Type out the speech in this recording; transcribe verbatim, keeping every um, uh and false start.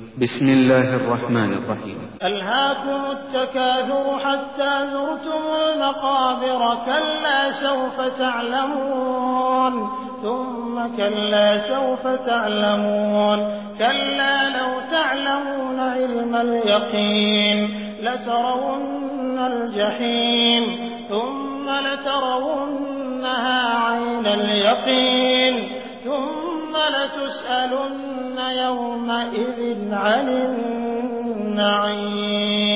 بسم الله الرحمن الرحيم. ألهاكم التكاثر حتى زرتم المقابر كلا سوف تعلمون ثم كلا سوف تعلمون كلا لو تعلمون علم اليقين لترون الجحيم ثم لترونها عين اليقين ثم لتسألن يومئذ عن النعيم.